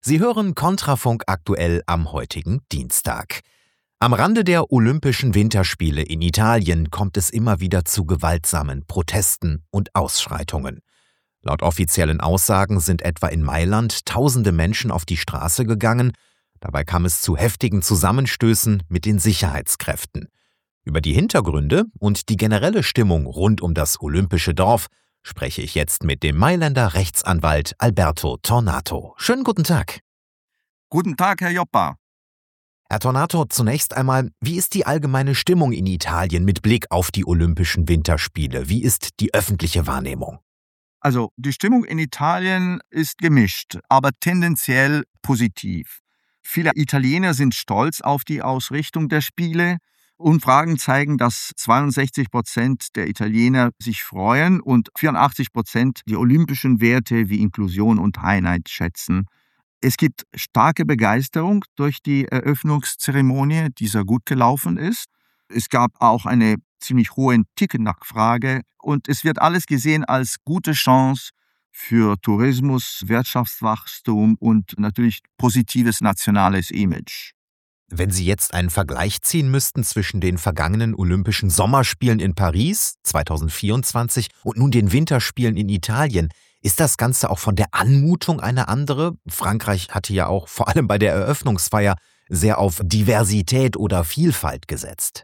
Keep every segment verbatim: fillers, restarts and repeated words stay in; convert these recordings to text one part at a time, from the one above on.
Sie hören Kontrafunk aktuell am heutigen Dienstag. Am Rande der Olympischen Winterspiele in Italien kommt es immer wieder zu gewaltsamen Protesten und Ausschreitungen. Laut offiziellen Aussagen sind etwa in Mailand tausende Menschen auf die Straße gegangen. Dabei kam es zu heftigen Zusammenstößen mit den Sicherheitskräften. Über die Hintergründe und die generelle Stimmung rund um das Olympische Dorf spreche ich jetzt mit dem Mailänder Rechtsanwalt Alberto Tornato. Schönen guten Tag. Guten Tag, Herr Joppa. Herr Tornato, zunächst einmal, wie ist die allgemeine Stimmung in Italien mit Blick auf die Olympischen Winterspiele? Wie ist die öffentliche Wahrnehmung? Also, die Stimmung in Italien ist gemischt, aber tendenziell positiv. Viele Italiener sind stolz auf die Ausrichtung der Spiele. Umfragen zeigen, dass zweiundsechzig Prozent der Italiener sich freuen und vierundachtzig Prozent die olympischen Werte wie Inklusion und Einheit schätzen. Es gibt starke Begeisterung durch die Eröffnungszeremonie, die sehr gut gelaufen ist. Es gab auch eine ziemlich hohe Ticketnachfrage und es wird alles gesehen als gute Chance für Tourismus, Wirtschaftswachstum und natürlich positives nationales Image. Wenn Sie jetzt einen Vergleich ziehen müssten zwischen den vergangenen Olympischen Sommerspielen in Paris zweitausendvierundzwanzig und nun den Winterspielen in Italien, ist das Ganze auch von der Anmutung eine andere? Frankreich hatte ja auch vor allem bei der Eröffnungsfeier sehr auf Diversität oder Vielfalt gesetzt.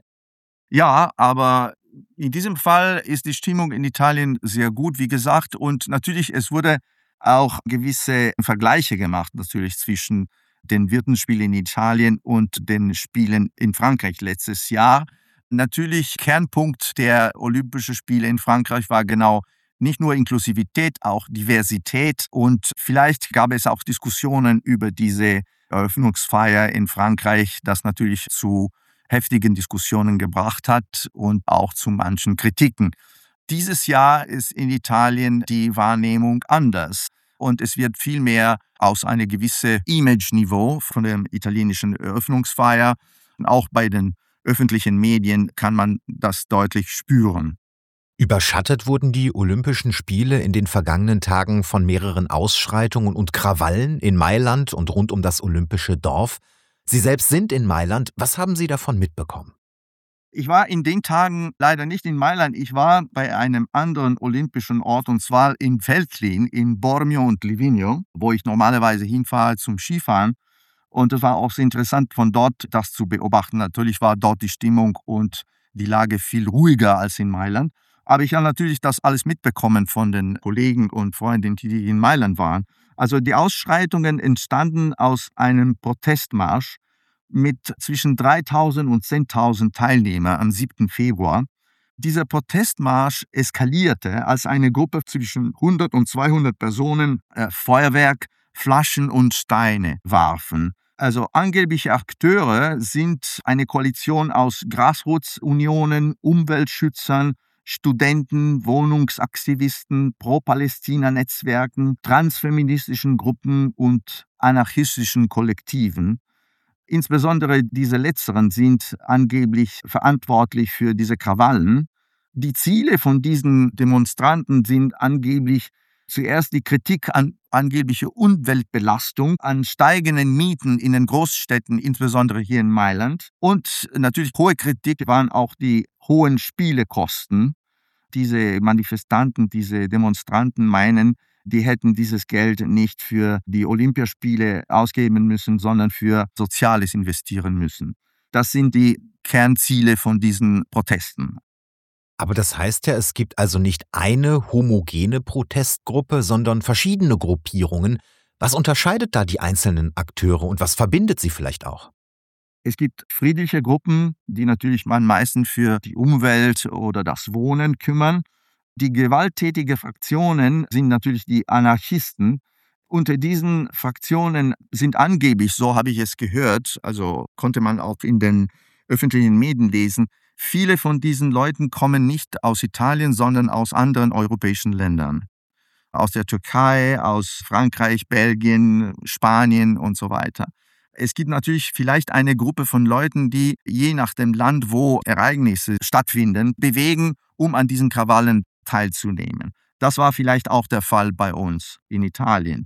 Ja, aber in diesem Fall ist die Stimmung in Italien sehr gut, wie gesagt. Und natürlich, es wurde auch gewisse Vergleiche gemacht, natürlich zwischen den Winterspielen in Italien und den Spielen in Frankreich letztes Jahr. Natürlich, Kernpunkt der Olympischen Spiele in Frankreich war genau nicht nur Inklusivität, auch Diversität. Und vielleicht gab es auch Diskussionen über diese Eröffnungsfeier in Frankreich, das natürlich zu heftigen Diskussionen gebracht hat und auch zu manchen Kritiken. Dieses Jahr ist in Italien die Wahrnehmung anders. Und es wird vielmehr aus einem gewissen Image-Niveau von der italienischen Eröffnungsfeier. Und auch bei den öffentlichen Medien kann man das deutlich spüren. Überschattet wurden die Olympischen Spiele in den vergangenen Tagen von mehreren Ausschreitungen und Krawallen in Mailand und rund um das Olympische Dorf. Sie selbst sind in Mailand. Was haben Sie davon mitbekommen? Ich war in den Tagen leider nicht in Mailand. Ich war bei einem anderen olympischen Ort, und zwar in Veltlin, in Bormio und Livigno, wo ich normalerweise hinfahre zum Skifahren. Und es war auch sehr interessant, von dort das zu beobachten. Natürlich war dort die Stimmung und die Lage viel ruhiger als in Mailand. Aber ich habe natürlich das alles mitbekommen von den Kollegen und Freunden, die in Mailand waren. Also die Ausschreitungen entstanden aus einem Protestmarsch mit zwischen dreitausend und zehntausend Teilnehmern am siebten Februar. Dieser Protestmarsch eskalierte, als eine Gruppe zwischen hundert und zweihundert Personen äh, Feuerwerk, Flaschen und Steine warfen. Also angebliche Akteure sind eine Koalition aus Grassroots-Unionen, Umweltschützern, Studenten, Wohnungsaktivisten, Pro-Palästina-Netzwerken, transfeministischen Gruppen und anarchistischen Kollektiven. Insbesondere diese Letzteren sind angeblich verantwortlich für diese Krawallen. Die Ziele von diesen Demonstranten sind angeblich zuerst die Kritik an angebliche Umweltbelastung, an steigenden Mieten in den Großstädten, insbesondere hier in Mailand. Und natürlich hohe Kritik waren auch die hohen Spielekosten. Diese Manifestanten, diese Demonstranten meinen, die hätten dieses Geld nicht für die Olympiaspiele ausgeben müssen, sondern für Soziales investieren müssen. Das sind die Kernziele von diesen Protesten. Aber das heißt ja, es gibt also nicht eine homogene Protestgruppe, sondern verschiedene Gruppierungen. Was unterscheidet da die einzelnen Akteure und was verbindet sie vielleicht auch? Es gibt friedliche Gruppen, die natürlich am meisten für die Umwelt oder das Wohnen kümmern. Die gewalttätigen Fraktionen sind natürlich die Anarchisten. Unter diesen Fraktionen sind angeblich, so habe ich es gehört, also konnte man auch in den öffentlichen Medien lesen, viele von diesen Leuten kommen nicht aus Italien, sondern aus anderen europäischen Ländern. Aus der Türkei, aus Frankreich, Belgien, Spanien und so weiter. Es gibt natürlich vielleicht eine Gruppe von Leuten, die je nach dem Land, wo Ereignisse stattfinden, bewegen, um an diesen Krawallen teilzunehmen. Das war vielleicht auch der Fall bei uns in Italien.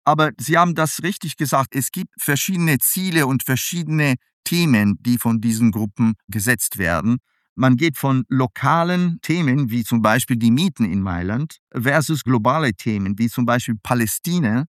Aber Sie haben das richtig gesagt. Es gibt verschiedene Ziele und verschiedene Themen, die von diesen Gruppen gesetzt werden. Man geht von lokalen Themen, wie zum Beispiel die Mieten in Mailand, versus globale Themen, wie zum Beispiel Palästina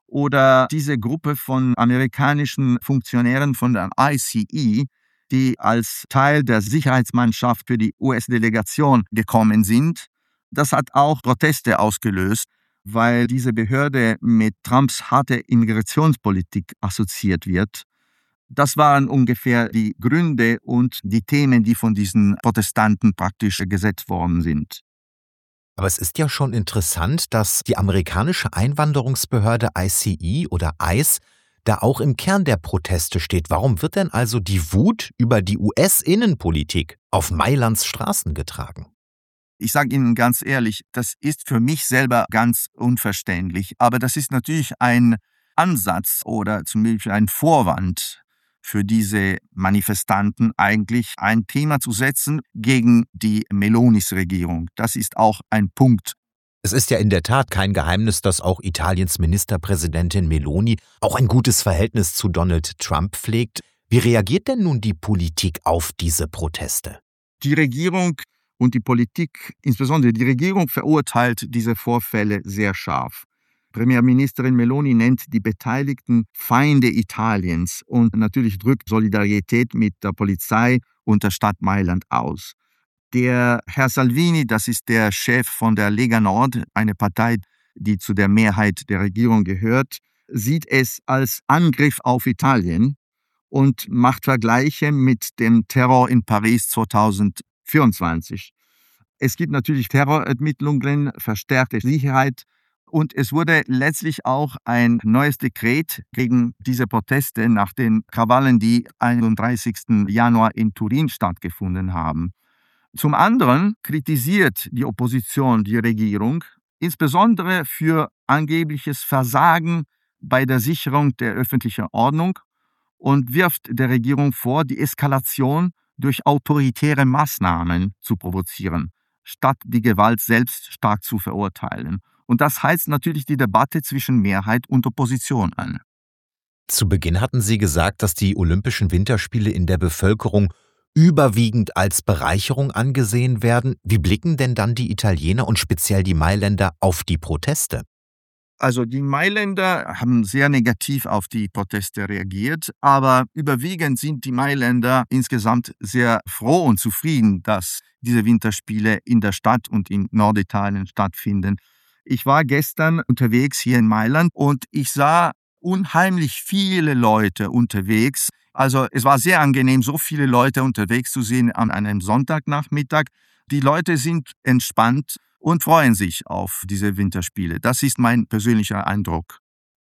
oder diese Gruppe von amerikanischen Funktionären von der I C E, die als Teil der Sicherheitsmannschaft für die U S-Delegation gekommen sind. Das hat auch Proteste ausgelöst, weil diese Behörde mit Trumps harter Immigrationspolitik assoziiert wird. Das waren ungefähr die Gründe und die Themen, die von diesen Protestanten praktisch gesetzt worden sind. Aber es ist ja schon interessant, dass die amerikanische Einwanderungsbehörde I C E oder ICE da auch im Kern der Proteste steht. Warum wird denn also die Wut über die U S-Innenpolitik auf Mailands Straßen getragen? Ich sage Ihnen ganz ehrlich, das ist für mich selber ganz unverständlich. Aber das ist natürlich ein Ansatz oder zumindest ein Vorwand für diese Manifestanten, eigentlich ein Thema zu setzen gegen die Melonis Regierung. Das ist auch ein Punkt. Es ist ja in der Tat kein Geheimnis, dass auch Italiens Ministerpräsidentin Meloni auch ein gutes Verhältnis zu Donald Trump pflegt. Wie reagiert denn nun die Politik auf diese Proteste? Die Regierung und die Politik, insbesondere die Regierung, verurteilt diese Vorfälle sehr scharf. Premierministerin Meloni nennt die Beteiligten Feinde Italiens und natürlich drückt Solidarität mit der Polizei und der Stadt Mailand aus. Der Herr Salvini, das ist der Chef von der Lega Nord, eine Partei, die zu der Mehrheit der Regierung gehört, sieht es als Angriff auf Italien und macht Vergleiche mit dem Terror in Paris zweitausendvierundzwanzig. Es gibt natürlich Terrorermittlungen, verstärkte Sicherheit und es wurde letztlich auch ein neues Dekret gegen diese Proteste nach den Krawallen, die einunddreißigsten Januar in Turin stattgefunden haben. Zum anderen kritisiert die Opposition die Regierung, insbesondere für angebliches Versagen bei der Sicherung der öffentlichen Ordnung und wirft der Regierung vor, die Eskalation durch autoritäre Maßnahmen zu provozieren, statt die Gewalt selbst stark zu verurteilen. Und das heizt natürlich die Debatte zwischen Mehrheit und Opposition an. Zu Beginn hatten Sie gesagt, dass die Olympischen Winterspiele in der Bevölkerung überwiegend als Bereicherung angesehen werden. Wie blicken denn dann die Italiener und speziell die Mailänder auf die Proteste? Also die Mailänder haben sehr negativ auf die Proteste reagiert, aber überwiegend sind die Mailänder insgesamt sehr froh und zufrieden, dass diese Winterspiele in der Stadt und in Norditalien stattfinden. Ich war gestern unterwegs hier in Mailand und ich sah unheimlich viele Leute unterwegs. Also es war sehr angenehm, so viele Leute unterwegs zu sehen an einem Sonntagnachmittag. Die Leute sind entspannt und freuen sich auf diese Winterspiele. Das ist mein persönlicher Eindruck.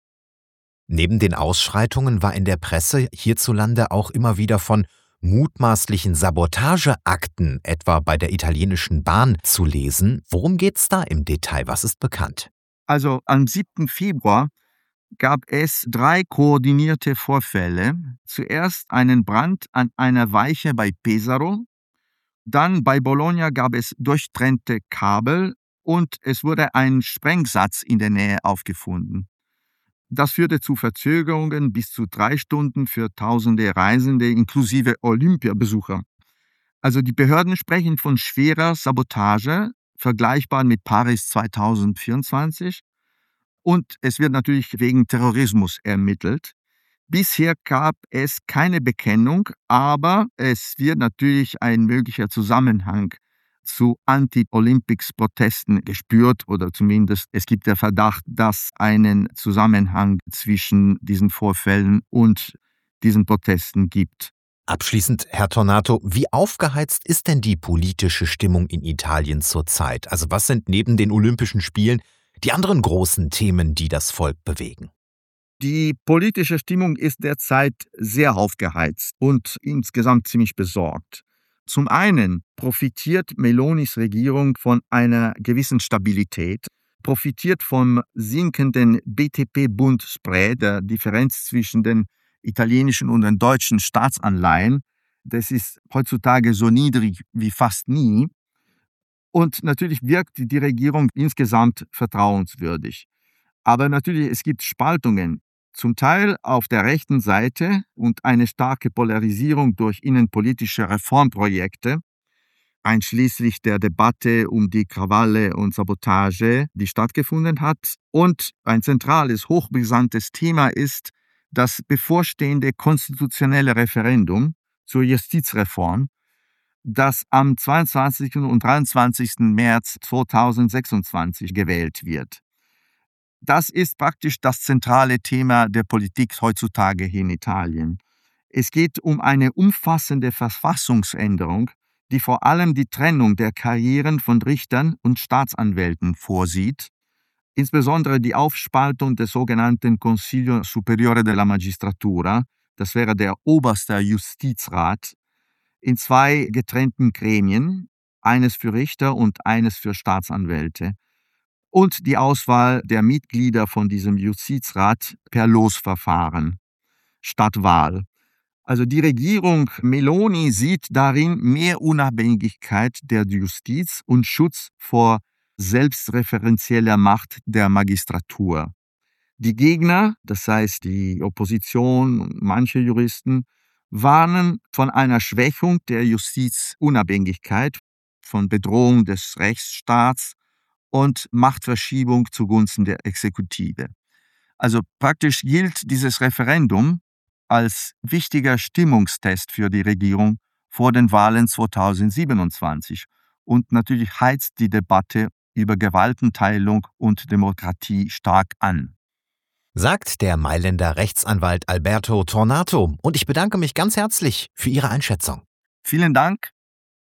Neben den Ausschreitungen war in der Presse hierzulande auch immer wieder von mutmaßlichen Sabotageakten, etwa bei der italienischen Bahn, zu lesen. Worum geht's da im Detail? Was ist bekannt? Also am siebten Februar gab es drei koordinierte Vorfälle. Zuerst einen Brand an einer Weiche bei Pesaro. Dann bei Bologna gab es durchtrennte Kabel und es wurde ein Sprengsatz in der Nähe aufgefunden. Das führte zu Verzögerungen bis zu drei Stunden für tausende Reisende inklusive Olympiabesucher. Also die Behörden sprechen von schwerer Sabotage, vergleichbar mit Paris zweitausendvierundzwanzig. Und es wird natürlich wegen Terrorismus ermittelt. Bisher gab es keine Bekennung, aber es wird natürlich ein möglicher Zusammenhang zu Anti-Olympics-Protesten gespürt oder zumindest es gibt der Verdacht, dass einen Zusammenhang zwischen diesen Vorfällen und diesen Protesten gibt. Abschließend, Herr Tornato, wie aufgeheizt ist denn die politische Stimmung in Italien zurzeit? Also was sind neben den Olympischen Spielen die anderen großen Themen, die das Volk bewegen? Die politische Stimmung ist derzeit sehr aufgeheizt und insgesamt ziemlich besorgt. Zum einen profitiert Melonis Regierung von einer gewissen Stabilität, profitiert vom sinkenden B T P-Bund-Spread, der Differenz zwischen den italienischen und den deutschen Staatsanleihen. Das ist heutzutage so niedrig wie fast nie. Und natürlich wirkt die Regierung insgesamt vertrauenswürdig. Aber natürlich, es gibt Spaltungen, zum Teil auf der rechten Seite und eine starke Polarisierung durch innenpolitische Reformprojekte, einschließlich der Debatte um die Krawalle und Sabotage, die stattgefunden hat. Und ein zentrales, hochbrisantes Thema ist das bevorstehende konstitutionelle Referendum zur Justizreform, das am zweiundzwanzigsten und dreiundzwanzigsten März zweitausendsechsundzwanzig gewählt wird. Das ist praktisch das zentrale Thema der Politik heutzutage hier in Italien. Es geht um eine umfassende Verfassungsänderung, die vor allem die Trennung der Karrieren von Richtern und Staatsanwälten vorsieht, insbesondere die Aufspaltung des sogenannten Consiglio Superiore della Magistratura, das wäre der oberste Justizrat, in zwei getrennten Gremien, eines für Richter und eines für Staatsanwälte, und die Auswahl der Mitglieder von diesem Justizrat per Losverfahren statt Wahl. Also die Regierung Meloni sieht darin mehr Unabhängigkeit der Justiz und Schutz vor selbstreferenzieller Macht der Magistratur. Die Gegner, das heißt die Opposition und manche Juristen, warnen von einer Schwächung der Justizunabhängigkeit, von Bedrohung des Rechtsstaats und Machtverschiebung zugunsten der Exekutive. Also praktisch gilt dieses Referendum als wichtiger Stimmungstest für die Regierung vor den Wahlen zweitausendsiebenundzwanzig und natürlich heizt die Debatte über Gewaltenteilung und Demokratie stark an. Sagt der Mailänder Rechtsanwalt Alberto Tornato, und ich bedanke mich ganz herzlich für Ihre Einschätzung. Vielen Dank.